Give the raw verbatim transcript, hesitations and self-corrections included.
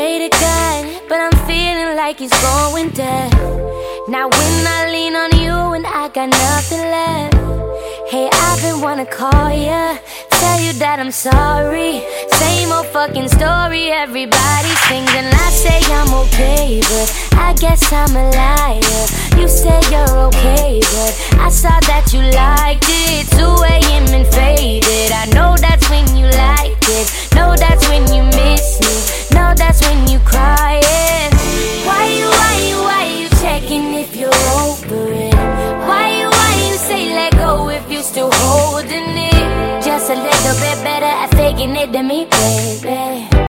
pray to God, but I'm feeling like it's going down. Now when I lean on you and I got nothing left, hey, I've been wanna call ya, tell you that I'm sorry. Same old fucking story, everybody sings and I say I'm okay, but I guess I'm a liar. You say you're okay, but I saw that you liked it. two A M and faded, I know that's when you liked it. Know that's when you miss me, know that's when you crying. Why you, why you, why you checking if you're over it? Why you, why you say let go if you still holding it? Just a little bit better at faking it than me, baby.